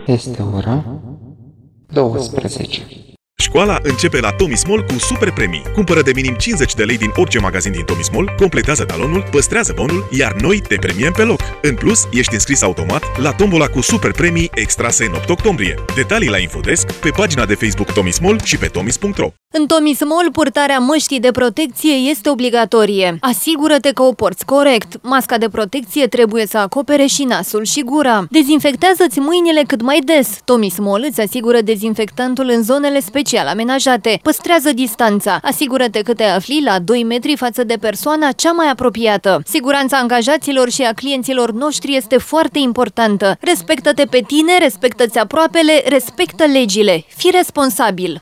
Este ora 12. Școala începe la Tomis Mall cu super premii. Cumpără de minim 50 de lei din orice magazin din Tomis Mall, completează talonul, păstrează bonul, iar noi te premiem pe loc. În plus, ești înscris automat la tombola cu super premii extrase în 8 octombrie. Detalii la Infodesk, pe pagina de Facebook Tomis Mall și pe tomis.ro. În Tomis Mall, purtarea măștii de protecție este obligatorie. Asigură-te că o porți corect. Masca de protecție trebuie să acopere și nasul și gura. Dezinfectează-ți mâinile cât mai des. Tomis Mall îți asigură dezinfectantul în zonele special amenajate. Păstrează distanța. Asigură-te că te afli la 2 metri față de persoana cea mai apropiată. Siguranța angajaților și a clienților noștri este foarte importantă. Respectă-te pe tine, respectă-ți aproapele, respectă legile. Fii responsabil.